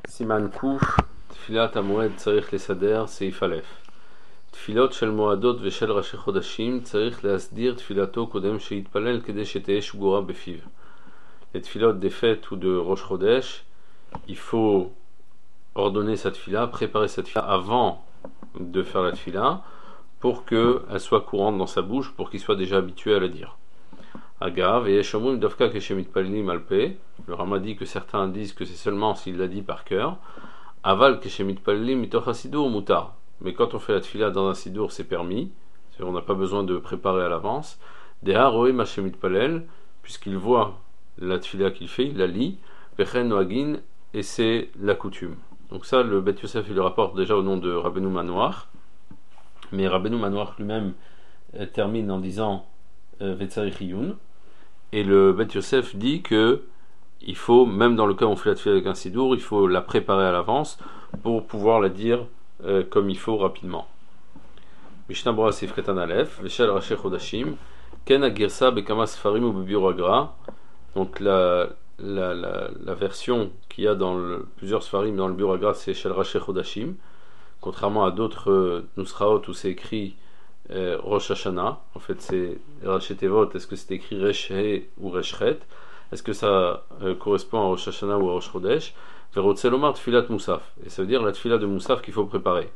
סימן קוף, תפילת המועד צריך לסדר, סעיף א'. תפילות של מועדות ושל ראשי חודשים צריך להסדיר תפילתו קודם שיתפלל כדי שתהיה שגורה בפיו. Les tfilotes des fêtes ou de Rosh Chodesh, il faut ordonner sa tfila, préparer sa tfila avant de faire la tfila pour qu'elle soit courante dans sa bouche, pour qu'il soit déjà habitué à la dire. Agav, et Yeshamrim Dafka Keshemit Palilim Alpe, le Rama dit que certains disent que c'est seulement s'il l'a dit par cœur. Aval Keshemit Palilim Mitoch Hasidur Mutar. Mais quand on fait la tfila dans un sidour, c'est permis, on n'a pas besoin de préparer à l'avance. Deha Roim Hashemit Palel, puisqu'il voit la tfila qu'il fait, il la lit, Vechen Noagin, et c'est la coutume. Donc ça, le Bet Yosef, il le rapporte déjà au nom de Rabbeinu Manoach, mais Rabbeinu Manoach lui-même termine en disant Vetzarich Iyun, et le Bet Yosef dit que il faut, même dans le cas où on fait la tfila avec un sidour, il faut la préparer à l'avance pour pouvoir la dire comme il faut rapidement. Mishnah Bora Sif Ketan Aleph, Veshel Rashi Chodashim, Ken Agirsa Bekama Sfarim ou Bebur Agra. Donc la version qu'il y a dans plusieurs Sfarim dans le Bebur Agra, c'est Shel Rashi Chodashim, contrairement à d'autres Nusraot où c'est écrit Rosh Hashanah. En fait, c'est Rashi Tevot. Est-ce que c'est écrit Reshe ou Reshchet? Est-ce que ça correspond à Rosh Hashanah ou à Rosh Chodesh? Verotzelomar Tfilat Moussaf. Et ça veut dire la tfila de Moussaf qu'il faut préparer.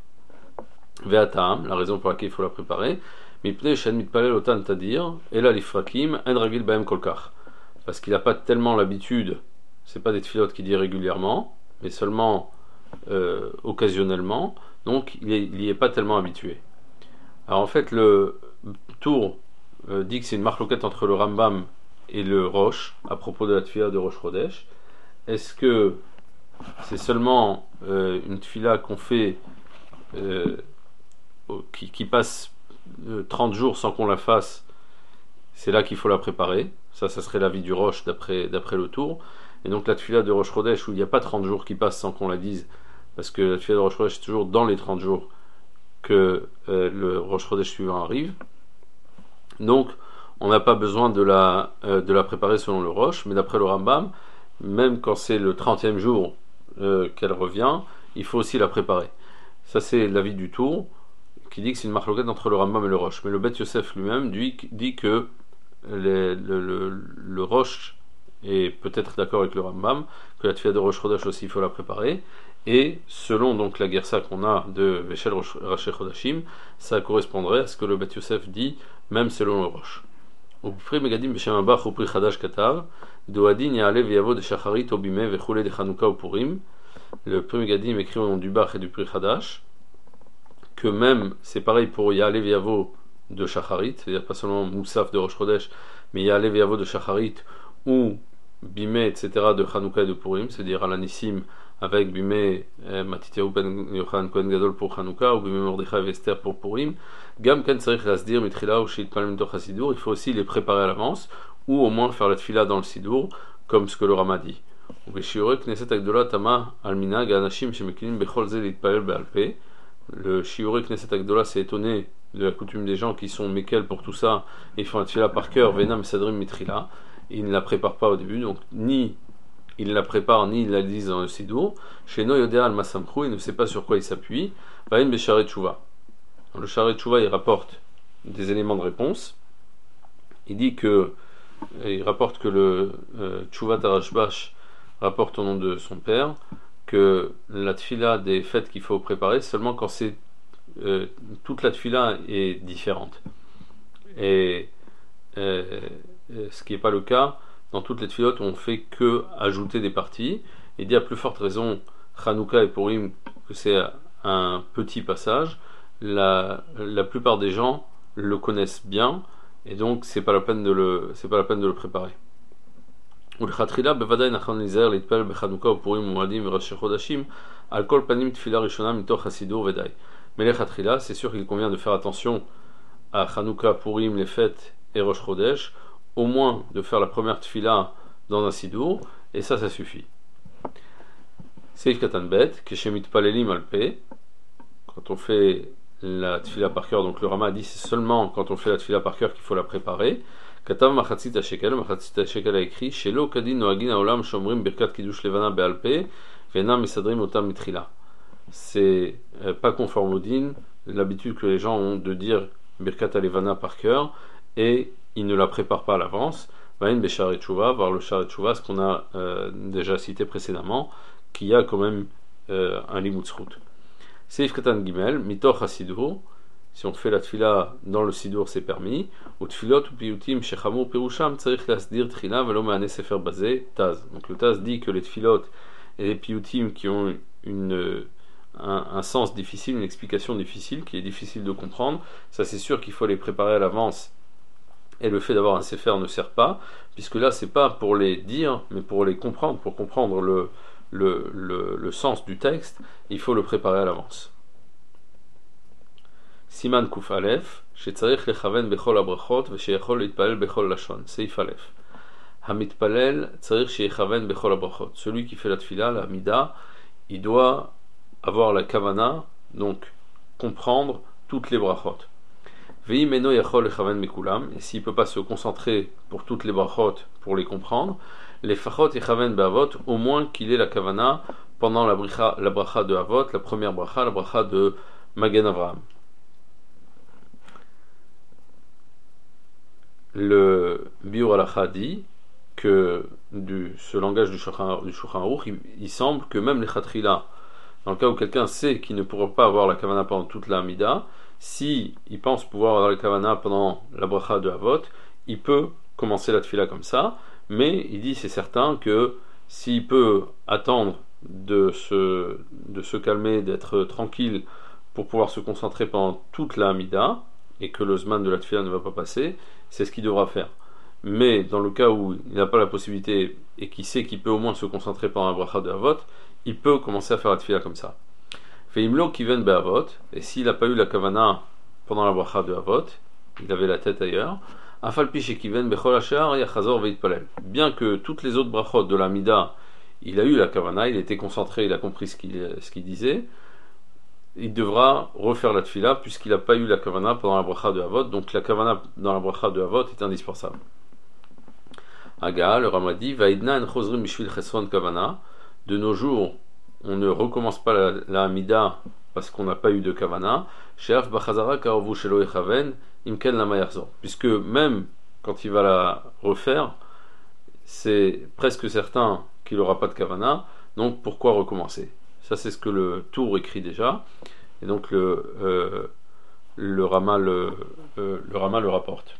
Ve'atam, la raison pour laquelle il faut la préparer. Mipnei shen mitpalel otan tadir, ela lifrakim, en ragil baem kolkach. Parce qu'il n'a pas tellement l'habitude, c'est pas des tfilotes qu'il dit régulièrement, mais seulement occasionnellement, donc il n'y est pas tellement habitué. Alors en fait, le tour dit que c'est une marloquette entre le Rambam et le Rosh, à propos de la tfila de Rosh Chodesh. Est-ce que c'est seulement une tfila qu'on fait qui passe 30 jours sans qu'on la fasse, c'est là qu'il faut la préparer. Ça serait l'avis du Rosh d'après le tour. Et donc la tfila de Rosh Chodesh, où il n'y a pas 30 jours qui passent sans qu'on la dise, parce que la tfila de Rosh Chodesh, c'est toujours dans les 30 jours que le Rosh Chodesh suivant arrive. Donc on n'a pas besoin de la préparer selon le Rosh, mais d'après le Rambam, même quand c'est le 30e jour qu'elle revient, il faut aussi la préparer. Ça c'est l'avis du tour, qui dit que c'est une marloquette entre le Rambam et le Rosh. Mais le Bet Yosef lui-même dit que le Rosh est peut-être d'accord avec le Rambam, que la tfila de Rosh Chodesh aussi il faut la préparer, et selon donc la gersa qu'on a de Veshel Rashi Chodashim, ça correspondrait à ce que le Bet Yosef dit, même selon le Rosh. Upri Megadim Beshem Abach Upri Chadash Katav Doadin Ya'alev Yavo de Shacharit Obime Vechule de Chanukah ou Purim. Le premier Megadim écrit au nom du Bach et du Pri Chadash que même c'est pareil pour Ya'alev Yavo de Shacharit, c'est-à-dire pas seulement Moussaf de Rosh Chodesh, mais Ya'alev Yavo de Shacharit ou Bime etc. de Chanukah et de Purim, c'est-à-dire Alanissim avec Bime Matityahu Ben Yochanan Kohen Gadol pour Chanukah ou Bime Mordechai et Esther pour Purim. Gam Ken Tzarich Lasdir Mitrila ou Shit Palem Toch HaSidur, il faut aussi les préparer à l'avance ou au moins faire la tfila dans le sidour comme ce que le Rama dit. Le shiurei Knesset Agdola s'est étonné de la coutume des gens qui sont mekel pour tout ça et font la tfila par cœur, Venam Sadrim Mitrila, et ils ne la préparent pas au début, donc ni ils la préparent ni ils la disent dans le sidour. Chez No Yodea al Masamkrou, il ne sait pas sur quoi il s'appuie. Vaïn Besharet Tshuva. Le Sharet Tshuva il rapporte des éléments de réponse. Il rapporte que le Tshuva Tarashbash rapporte au nom de son père que la tfila des fêtes qu'il faut préparer seulement quand c'est toute la tfila est différente, et ce qui n'est pas le cas dans toutes les tfilotes où on fait que ajouter des parties. Il dit à plus forte raison Chanukah et Purim que c'est un petit passage. La plupart des gens le connaissent bien et donc c'est pas la peine de le préparer. ולכתחילה בוודאי נכון להיזהר להתפלל בחנוכה ופורים ומועדים וראשי חודשים על כל פנים תפילה ראשונה מתוך הסידור ודי. מלכתחילה, c'est sûr qu'il convient de faire attention à Hanouka, Purim, les fêtes et Rosh Chodesh, au moins de faire la première tfila dans un sidour, et ça suffit. Seif Katan Bet, Keshemit Palelim Alpe, quand on fait la tfila par cœur, donc le Rama dit c'est seulement quand on fait la tfila par cœur qu'il faut la préparer. Katav Machatzit HaShekel a écrit Shelo Kadin Noagin Haolam Shomrim Birkat Kiddush Levana Be'alpe Vena Mesadrim Otam Mitrila. C'est pas conforme au din, l'habitude que les gens ont de dire Birkat Alevana par cœur, et ils ne la préparent pas à l'avance. Vain Beshar et Tshuva, voir le Shar et Tshuva, ce qu'on a déjà cité précédemment, qui a quand même un limut zchut. Seif Katan Gimel, Mitoch HaSidur, si on fait la tfila dans le sidur, c'est permis. Ou tfilot ou piyutim shechamur pirusham tzarich lasdir tchila velo ma'ane sefer bazé taz. Donc le taz dit que les tfilot et les piyutim qui ont un sens difficile, une explication difficile, qui est difficile de comprendre, ça c'est sûr qu'il faut les préparer à l'avance. Et le fait d'avoir un sefer ne sert pas, puisque là c'est pas pour les dire, mais pour les comprendre, pour comprendre le sens du texte, il faut le préparer à l'avance. Siman Kuf Aleph, shetzarich lechaven bechol abrachot vesheyachol litpalel bechol lashon. Seif Aleph. Hamitpalel tzarich sheyechaven bechol abrachot. Celui qui fait la tfila, la mida, il doit avoir la kavana, donc comprendre toutes les brachot. Veimeno yachol lechaven mekulam. Et s'il ne peut pas se concentrer pour toutes les brachot, pour les comprendre, les fachot yechaven be'avot, au moins qu'il ait la kavana pendant la bracha de avot, la première bracha, la bracha de Magen Avraham. Le Biur Halacha dit que ce langage du Shulchan Aruch, il semble que même les Chatrila, dans le cas où quelqu'un sait qu'il ne pourra pas avoir la Kavana pendant toute la Amida, si il pense pouvoir avoir la Kavana pendant la bracha de Avot, il peut commencer la Tfila comme ça, mais il dit c'est certain que s'il peut attendre de se calmer, d'être tranquille pour pouvoir se concentrer pendant toute la Amida, et que le Zman de la Tfila ne va pas passer, c'est ce qu'il devra faire. Mais dans le cas où il n'a pas la possibilité et qu'il sait qu'il peut au moins se concentrer pendant la bracha de Avot, il peut commencer à faire la Tfila comme ça. Veimlo kiven be'avot, et s'il n'a pas eu la kavana pendant la bracha de Avot, il avait la tête ailleurs, afalpi shekiven bechol hashar yachazor veitpalel. Bien que toutes les autres brachot de la Mida, il a eu la kavana, il était concentré, il a compris ce qu'il disait, il devra refaire la tfila puisqu'il n'a pas eu la kavana pendant la bracha de Avot, donc la kavana dans la bracha de Avot est indispensable. Aga, le Ramadi, Vaidna en chosrim mishvil chesron kavana. De nos jours, on ne recommence pas la Amida parce qu'on n'a pas eu de kavana. Sheaf bachazara karovu shelo echaven imken lama yarzor. Puisque même quand il va la refaire, c'est presque certain qu'il n'aura pas de kavana, donc pourquoi recommencer? Ça c'est ce que le Tour écrit déjà, et donc le Rama le rapporte.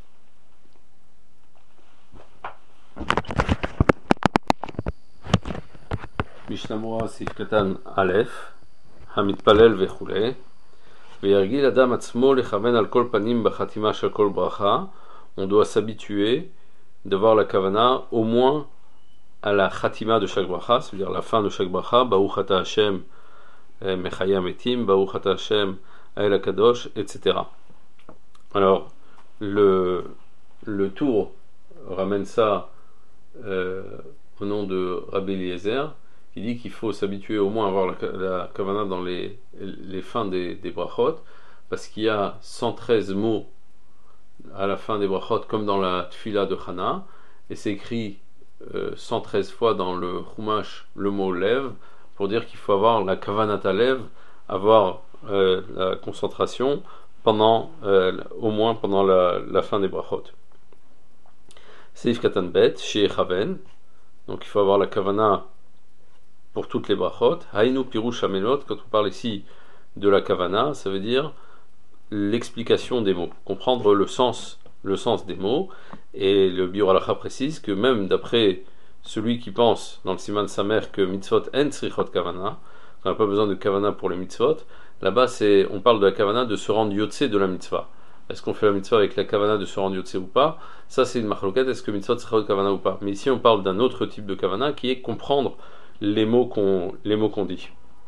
Mishnah Sif Katan Aleph, Hamitpalel vechule, veyargil adam atzmo lechaven al kol panim bachatima shel kol bracha. On doit s'habituer d'avoir la kavana au moins à la khatima de chaque bracha, c'est-à-dire la fin de chaque bracha, Baruch ata Hashem mechaya metim, Baruch ata Hashem ha'el kadosh, etc. Alors, le Tour ramène ça au nom de Rabbi Eliezer, qui dit qu'il faut s'habituer au moins à avoir la kavana dans les fins des brachot, parce qu'il y a 113 mots à la fin des brachot, comme dans la tfila de Chana, et c'est écrit 113 fois dans le Chumash le mot lev, pour dire qu'il faut avoir la kavanata lev, avoir la concentration au moins pendant la fin des brachot. Seif Katan Bet, chez Echaven, donc il faut avoir la kavana pour toutes les brachot. Hainu Pirush Amelot, quand on parle ici de la kavana, ça veut dire l'explication des mots, comprendre le sens des mots. Et le Biur Halacha précise que même d'après celui qui pense dans le Siman Samer que mitzvot en tzrichot kavana, on n'a pas besoin de kavana pour les mitzvot, là-bas on parle de la kavana de se rendre yotse de la mitzvah. Est-ce qu'on fait la mitzvah avec la kavana de se rendre yotse ou pas? Ça c'est une machloket, est-ce que mitzvot tzrichot kavana ou pas? Mais ici on parle d'un autre type de kavana qui est comprendre les mots qu'on dit.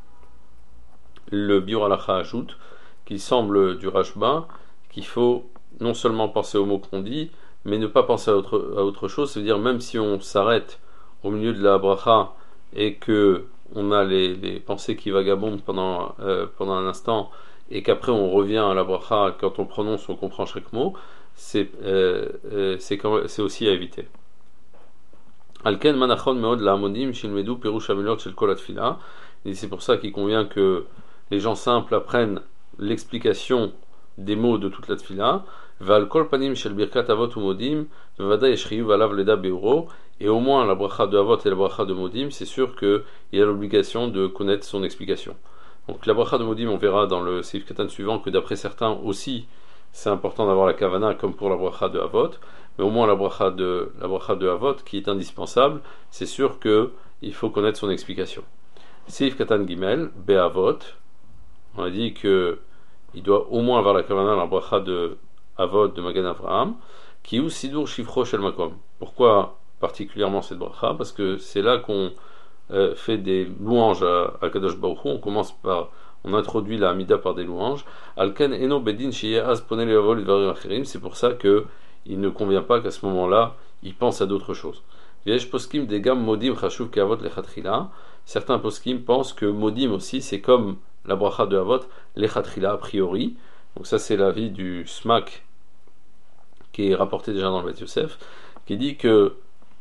Le Biur Halacha ajoute qu'il semble du Rashba qu'il faut non seulement penser aux mots qu'on dit, mais ne pas penser à autre chose. C'est-à-dire même si on s'arrête au milieu de la bracha et que on a les pensées qui vagabondent pendant un instant, et qu'après on revient à la bracha, quand on prononce, on comprend chaque mot, c'est aussi à éviter. Alken manachon meod la amodim shilmedu perush amelot shel kol atfila. Et c'est pour ça qu'il convient que les gens simples apprennent l'explication des mots de toute la tfila. Val kol panim shel birkat avot u modim vevada yeshriyu valav leda beuro. Et au moins la bracha de avot et la bracha de modim, c'est sûr qu'il y a l'obligation de connaître son explication. Donc la bracha de modim, on verra dans le seif katan suivant que d'après certains aussi, c'est important d'avoir la kavana comme pour la bracha de avot. Mais au moins la bracha de avot qui est indispensable, c'est sûr qu'il faut connaître son explication. Seif katan gimel, be'avot, on a dit que il doit au moins avoir la kavana la bracha de avot de Magen Avraham, qui ou sidur shifro shel makom. Pourquoi particulièrement cette bracha? Parce que c'est là qu'on fait des louanges à Kadosh Baruch Hu. On introduit la Hamida par des louanges. Alken eno bedin sheyaz ponel yavol dvarim acherim. C'est pour ça que il ne convient pas qu'à ce moment-là, il pense à d'autres choses. V'yesh poskim degam modim chashuv keavot lechatchila. Certains poskim pensent que modim aussi, c'est comme la bracha de avot lechatchila a priori. Donc ça, c'est l'avis du Smak qui est rapporté déjà dans le Beth Yosef, qui dit que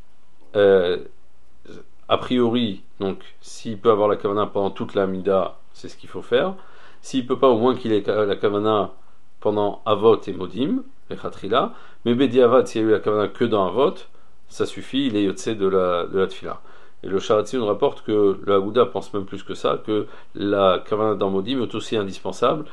a priori, donc s'il peut avoir la kavana pendant toute la Hamida, c'est ce qu'il faut faire. S'il peut pas, au moins qu'il ait la kavana pendant avot et modim, les chatrila. Mais bediavad, s'il y a eu la kavana que dans avot, ça suffit, il est yotse de la tfila. Et le Sharatzi nous rapporte que le Aguda pense même plus que ça, que la kavana dans modim est aussi indispensable.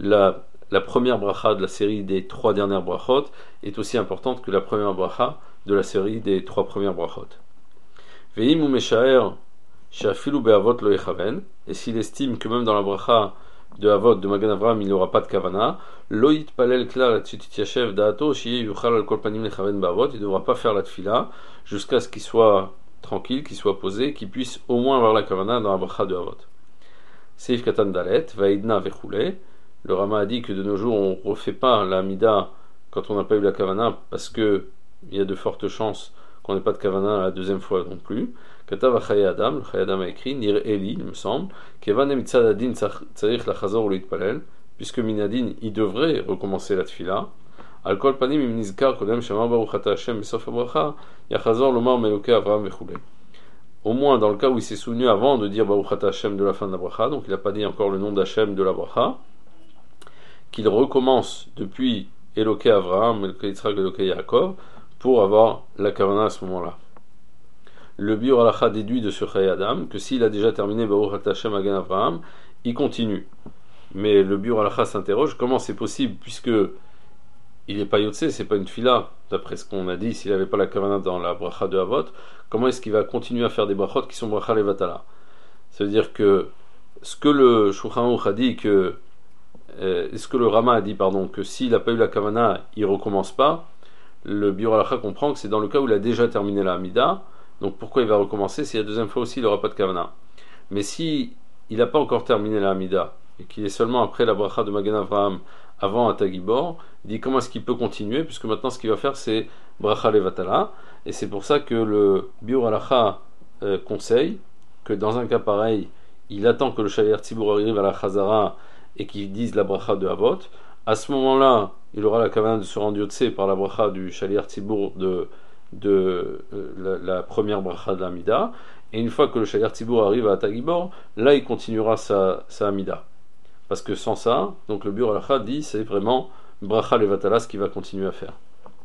La première bracha de la série des 3 dernières brachot est aussi importante que la première bracha de la série des 3 premières brachot. Veim ou meshaer shafilu be'avot lo yechaven, et s'il estime que même dans la bracha de avot de Magen Avraham il n'aura pas de kavana, lo yitpalel klal tzitit da'ato shiye yuchal al kol panim lechaven be'avot, il ne devra pas faire la tfila jusqu'à ce qu'il soit tranquille, qu'il soit posé, qu'il puisse au moins avoir la kavana dans la bracha de avot. Seif katan dalet vaidna vechule. Le Rama a dit que de nos jours on ne refait pas la Hamida quand on n'a pas eu la kavana parce que il y a de fortes chances qu'on n'ait pas de kavana la deuxième fois non plus. Katav Chaye Adam, le Chaye Adam a écrit Nir Eli, il me semble, Kevan Emitzad Adin Tzarich Lachazor Uitpalel, puisque Minadin il devrait recommencer la tfila. Al Kol Panim Im Nizkar Kodem Shema Baruch Ata Hashem Besof Habracha Yachazor Lomar Meloke Avraham Vechule. Au moins dans le cas où il s'est souvenu avant de dire Baruch Ata Hashem de la fin de la bracha, donc il n'a pas dit encore le nom d'Hashem de la bracha, qu'il recommence depuis Eloke Avraham, Eloke Yitzhak, Eloke Yaakov, pour avoir la kavana à ce moment-là. Le Biur Halacha déduit de ce Chaye Adam que s'il a déjà terminé Baruch Ata Hashem Magen Avraham, il continue. Mais le Biur Halacha s'interroge comment c'est possible, puisque il n'est pas yotse, c'est pas une tfila, d'après ce qu'on a dit, s'il n'avait pas la kavana dans la bracha de Avot, comment est-ce qu'il va continuer à faire des brachot qui sont bracha levatala? Ça veut dire que ce que le Shulchan Aruch a dit que ce que le Rama a dit, que s'il n'a pas eu la kavana, il recommence pas. Le Biur Halacha comprend que c'est dans le cas où il a déjà terminé la Hamida. Donc pourquoi il va recommencer si la deuxième fois aussi il n'aura pas de kavana? Mais si il n'a pas encore terminé la Hamida et qu'il est seulement après la bracha de Magen Avraham avant Atagibor, il dit comment est-ce qu'il peut continuer, puisque maintenant ce qu'il va faire c'est bracha levatala. Et c'est pour ça que le Biur Halacha conseille que dans un cas pareil, il attend que le Shaliach Tzibur arrive à la Chazara et qu'il dise la bracha de Avot. À ce moment-là, il aura la kavana de se rendre yotse par la bracha du Shaliach Tzibur de la première bracha de l'Amida. Et une fois que le Shaliach Tzibur arrive à Tagibor, là il continuera sa Amida. Parce que sans ça, donc le Biur Halacha dit c'est vraiment bracha levatala ce qu'il va continuer à faire.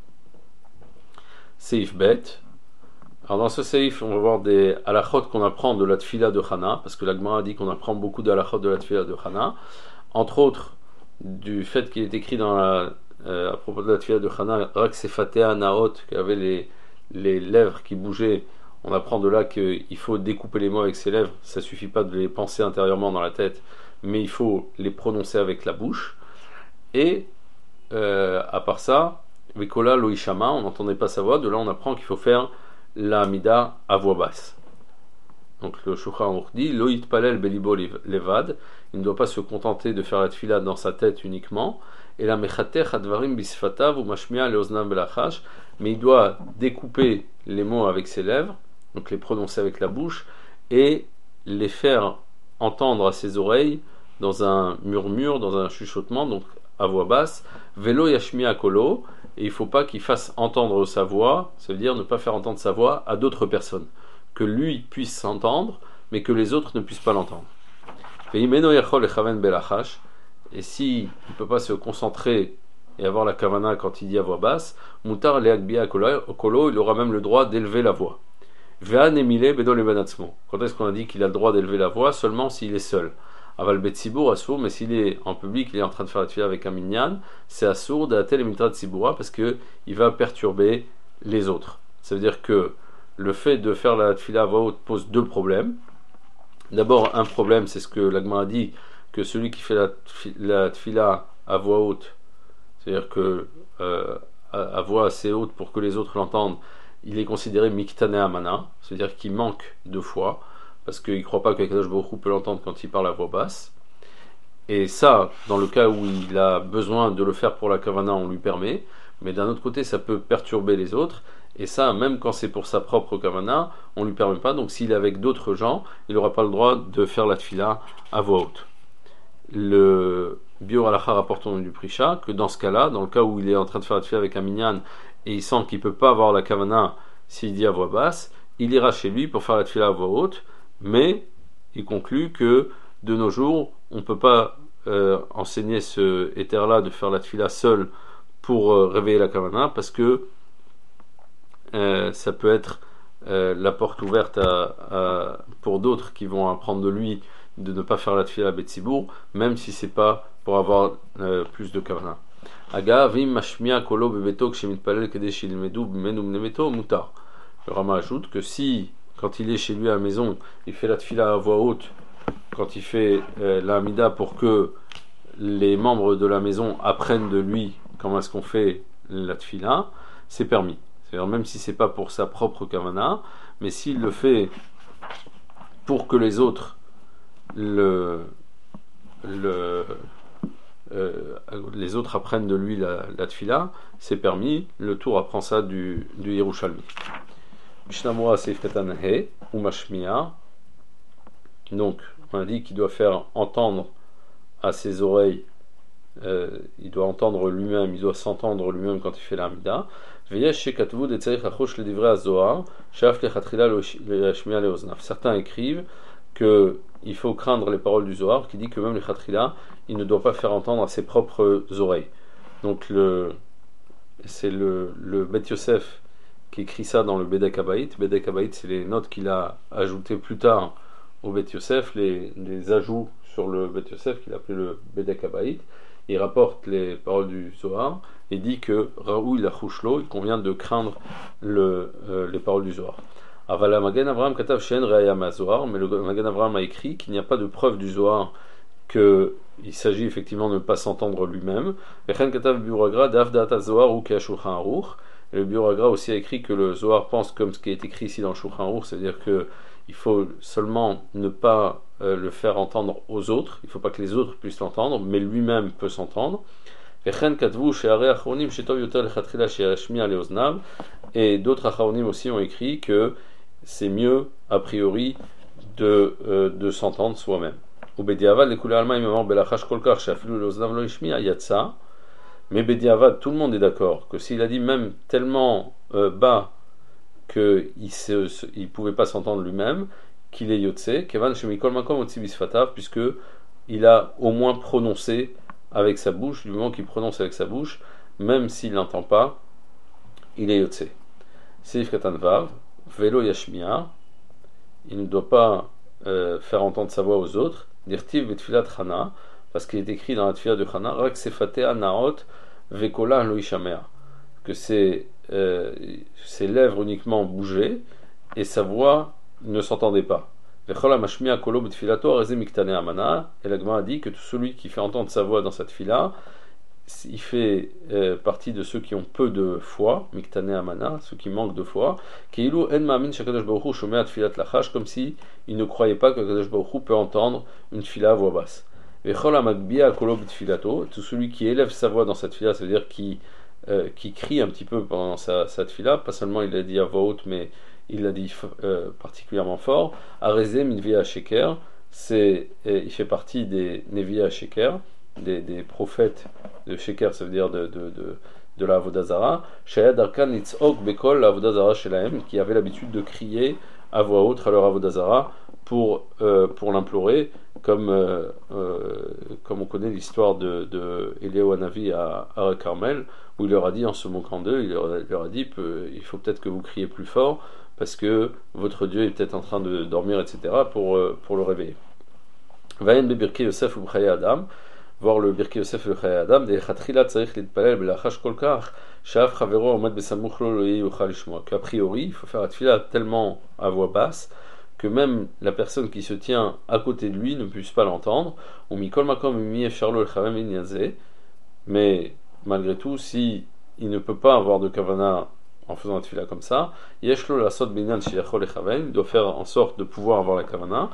Seif bet. Alors dans ce seif, on va voir des halachot qu'on apprend de la tfila de Chana, parce que la Gemara dit qu'on apprend beaucoup de halachot de la tfila de Chana. Entre autres, du fait qu'il est écrit dans à propos de la tfila de Chana, Rak Sefatea Naot, qui avait les lèvres qui bougeaient, on apprend de là qu'il faut découper les mots avec ses lèvres, ça suffit pas de les penser intérieurement dans la tête, mais il faut les prononcer avec la bouche. Et à part ça, Vikola Loishama, on n'entendait pas sa voix, de là on apprend qu'il faut faire la Hamida à voix basse. Donc le Shulchan Aruch dit Lo yitpalel belibo levad, il ne doit pas se contenter de faire la tfila dans sa tête uniquement, et la mechatech advarim bisfatav ou mashmia leoznav belachash, mais il doit découper les mots avec ses lèvres, donc les prononcer avec la bouche, et les faire entendre à ses oreilles dans un murmure, dans un chuchotement, donc à voix basse, velo yashmi'a kolo, et il ne faut pas qu'il fasse entendre sa voix, ça veut dire ne pas faire entendre sa voix à d'autres personnes, que lui puisse s'entendre, mais que les autres ne puissent pas l'entendre. Et s'il ne peut pas se concentrer et avoir la kavana quand il dit à voix basse, mutar leakbia kolo, il aura même le droit d'élever la voix. Quand est-ce qu'on a dit qu'il a le droit d'élever la voix? Seulement s'il est seul. Aval betsibour assour, mais s'il est en public, il est en train de faire la tefila avec un minyan, c'est assour d'atel et mitra tsiboura parce que il va perturber les autres. Ça veut dire que le fait de faire la tefila à voix haute pose deux problèmes. D'abord, un problème, c'est ce que l'Agma a dit, que celui qui fait la tefila à voix haute, c'est-à-dire que à voix assez haute pour que les autres l'entendent, il est considéré miktane amana, c'est-à-dire qu'il manque de foi, parce qu'il ne croit pas qu'Akadosh Baruch Hu peut l'entendre quand il parle à voix basse. Et ça, dans le cas où il a besoin de le faire pour la kavana, on lui permet, mais d'un autre côté, ça peut perturber les autres, et ça, même quand c'est pour sa propre kavana, on ne lui permet pas, donc s'il est avec d'autres gens, il n'aura pas le droit de faire la tefila à voix haute. Le Biur Halacha rapporte au nom du Prisha que dans ce cas-là, dans le cas où il est en train de faire la tefila avec un minyan, et il sent qu'il ne peut pas avoir la kavana s'il dit à voix basse, il ira chez lui pour faire la tefila à voix haute, mais il conclut que de nos jours, on ne peut pas enseigner ce éther-là de faire la tefila seul pour réveiller la kavana, parce que ça peut être la porte ouverte pour d'autres qui vont apprendre de lui de ne pas faire la tefila à Betsibour, même si c'est pas pour avoir plus de kavana. Le Rama ajoute que si, quand il est chez lui à la maison, il fait la tefila à voix haute, quand il fait la Hamida pour que les membres de la maison apprennent de lui comment est-ce qu'on fait la tefila, c'est permis. C'est-à-dire même si c'est pas pour sa propre kavana, mais s'il le fait pour que les autres les autres apprennent de lui la tefila, c'est permis. Le tour apprend ça du Yerushalmi. Mishnamura Seif Katan He ou Mashmiya. Donc, on a dit qu'il doit faire entendre à ses oreilles, il doit entendre lui-même, il doit s'entendre lui-même quand il fait l'Amida. Certains écrivent qu'il faut craindre les paroles du Zohar, qui dit que même les Khatrila, il ne doit pas faire entendre à ses propres oreilles. Donc c'est le Bet Yosef qui écrit ça dans le Bedek Habayit. Bedek Habayit, c'est les notes qu'il a ajoutées plus tard au Bet Yosef, les ajouts sur le Bet Yosef qu'il a appelé le Bedek Habayit. Il rapporte les paroles du Zohar et dit que Raoui la Chouchlo, il convient de craindre les paroles du Zohar. Avala Magen Avraham Katav Shen Reaya Zohar, mais le Magen Avraham a écrit qu'il n'y a pas de preuve du Zohar qu'il s'agit effectivement de ne pas s'entendre lui-même. Vechen Katav Biuragra Davdata Zohar ou Keashulchan Aruch. Et le Biuragra aussi a écrit que le Zohar pense comme ce qui est écrit ici dans le Shulchan Aruch, c'est-à-dire qu'il faut seulement ne pas le faire entendre aux autres, il ne faut pas que les autres puissent l'entendre, mais lui-même peut s'entendre. Et d'autres acharonim aussi ont écrit que c'est mieux a priori de s'entendre soi-même. Mais Bediavad, tout le monde est d'accord que s'il a dit même tellement bas qu'il ne pouvait pas s'entendre lui-même, qu'il est Yotse, Kevan Shemikol Makom Otsi Bisfatav, puisque il a au moins prononcé avec sa bouche, du moment qu'il prononce avec sa bouche, même s'il n'entend pas, il est Yotse. Seif Katan Vav, Velo Yashmiya, il ne doit pas faire entendre sa voix aux autres, Dirtiv Betfilat Chana, parce qu'il est écrit dans la Tfilat de Chana, Rak Sefatea Naot Vekola Lo Yishamea, que ses lèvres uniquement bougeaient et sa voix ne s'entendait pas. Et l'Agma a dit que tout celui qui fait entendre sa voix dans cette fila, il fait partie de ceux qui ont peu de foi, miktane amana, ceux qui manquent de foi, comme si il ne croyait pas que Kadosh Baruch Hu peut entendre une fila à voix basse. Tout celui qui élève sa voix dans cette fila, ça veut dire qui crie un petit peu pendant cette fila, pas seulement il l'a dit à voix haute, mais il l'a dit particulièrement fort. Arezé Minvia Sheker, il fait partie des Nevia Sheker, des prophètes de sheker, ça veut dire de la Avodah Zara, Shaya Darkan Litzok Bekol, la Avodah Zara Shelahem, qui avait l'habitude de crier à voix haute à leur Avodah Zara pour l'implorer, comme on connaît l'histoire de Eliyahu Hanavi à Carmel, où il leur a dit, en se moquant d'eux, il leur a dit il faut peut-être que vous criez plus fort, parce que votre Dieu est peut-être en train de dormir, etc., pour le réveiller. Vayen Bebirkei Yosef ou B'chayei Adam, voir le Birkei Yosef et le B'chayei Adam, qu'a priori, il faut faire la tefila tellement à voix basse que même la personne qui se tient à côté de lui ne puisse pas l'entendre. Mais malgré tout, si il ne peut pas avoir de kavana en faisant la tefila comme ça, il doit faire en sorte de pouvoir avoir la kavana.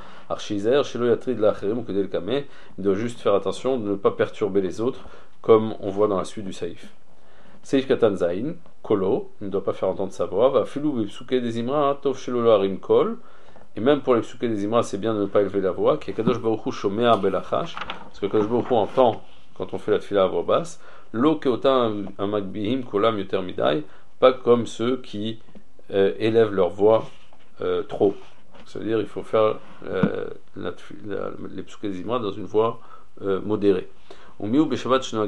Il doit juste faire attention de ne pas perturber les autres, comme on voit dans la suite du saïf. Seif katan zain, kolo, il ne doit pas faire entendre sa voix. Va filou psuke des imra, tov shelo harim kol. Et même pour les psuke des imra, c'est bien de ne pas élever la voix. Ki kadosh baruch hu shomea belachash, parce que kadosh baruch hu entend quand on fait la tefila à voix basse. Lo keota amagbihim kolam yoter midai, pas comme ceux qui élèvent leur voix trop. Ça veut dire il faut faire les psuke des imra dans une voix modérée. Mais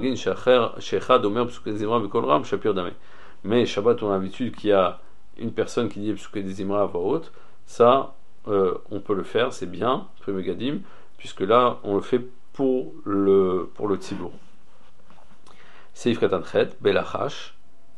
Shabbat, on a l'habitude qu'il y a une personne qui dit Psuke des Imra à voix haute. Ça, on peut le faire, c'est bien, Primegadim, puisque là, on le fait pour le Tzibour. Seif Katanchet, Belachash.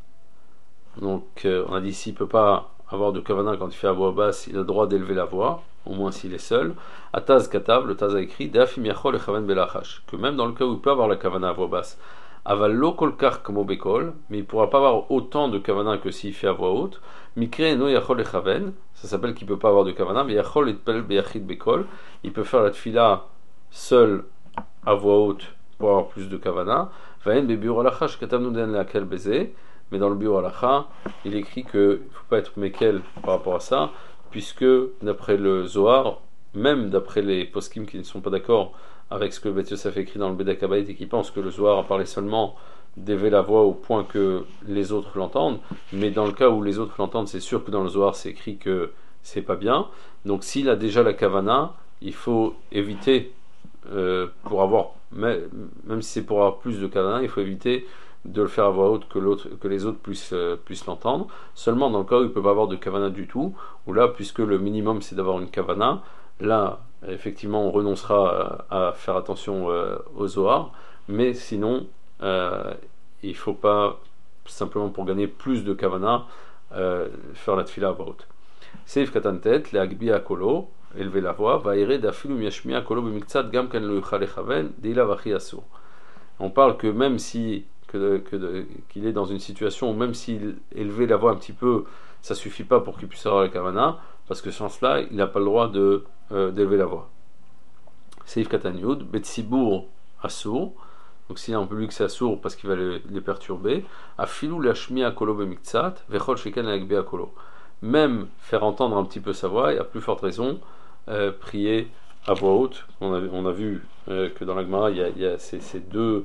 Donc, on a dit s'il ne peut pas avoir de kavana quand il fait à voix basse, il a le droit d'élever la voix, au moins s'il est seul. Ataz Katav, le Taz a écrit Dafim Yachol et Chaven Belachash, que même dans le cas où il peut avoir la kavana à voix basse, Aval lo kolkar kamo bekol, mais il ne pourra pas avoir autant de kavana que s'il fait à voix haute. Mikre no Yachol et Chaven, ça s'appelle qu'il ne peut pas avoir de kavana, mais Yachol et Pel Beyachid Bekol, il peut faire la tfila seul à voix haute pour avoir plus de kavana. Vaen Bebiur Alachash Katav Nuden Lakel Beze. Mais dans le Biur Halacha, il écrit qu'il ne faut pas être mékel par rapport à ça, puisque d'après le Zohar, même d'après les poskim qui ne sont pas d'accord avec ce que Beth Yosef écrit dans le Beda Kabayit et qui pensent que le Zohar a parlé seulement d'élever la voix au point que les autres l'entendent, mais dans le cas où les autres l'entendent, c'est sûr que dans le Zohar c'est écrit que c'est pas bien. Donc s'il a déjà la kavana, il faut éviter, pour avoir, même si c'est pour avoir plus de kavana, il faut éviter de le faire à voix haute que les autres puissent l'entendre. Seulement dans le cas où il ne peut pas avoir de kavana du tout, où là, puisque le minimum c'est d'avoir une kavana, là, effectivement, on renoncera à faire attention au Zohar, mais sinon, il ne faut pas, simplement pour gagner plus de kavana, faire la tfila à voix haute. Seif katantet, le agbi a kolo, élever la voix, va ere d'afilu miashmia kolo b'miktsat gam kan lo yuchal lechaven, deila vachi asur. On parle que même si qu'il est dans une situation où même s'il élevait la voix un petit peu, ça suffit pas pour qu'il puisse avoir la kavana, parce que sans cela, il n'a pas le droit d'élever la voix. Seif Katanyud, Betsibour Assour, donc s'il y a un public c'est Assour parce qu'il va les perturber, Afilou Lashmi Akolo Bemiktsat, Vechol Sheken Agbe Akolo. Même faire entendre un petit peu sa voix, et à plus forte raison, prier à voix haute. On a vu que dans la Gemara, il y a ces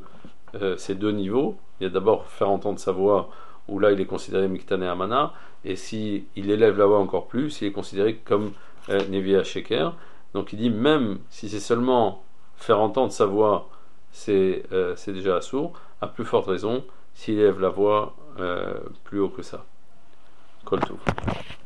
deux niveaux. Il y a d'abord faire entendre sa voix, où là il est considéré Miktan et Amana, et si il élève la voix encore plus, il est considéré comme Nevi Sheker. Donc il dit même si c'est seulement faire entendre sa voix, c'est déjà assourd, à plus forte raison s'il élève la voix plus haut que ça. Kol Tov.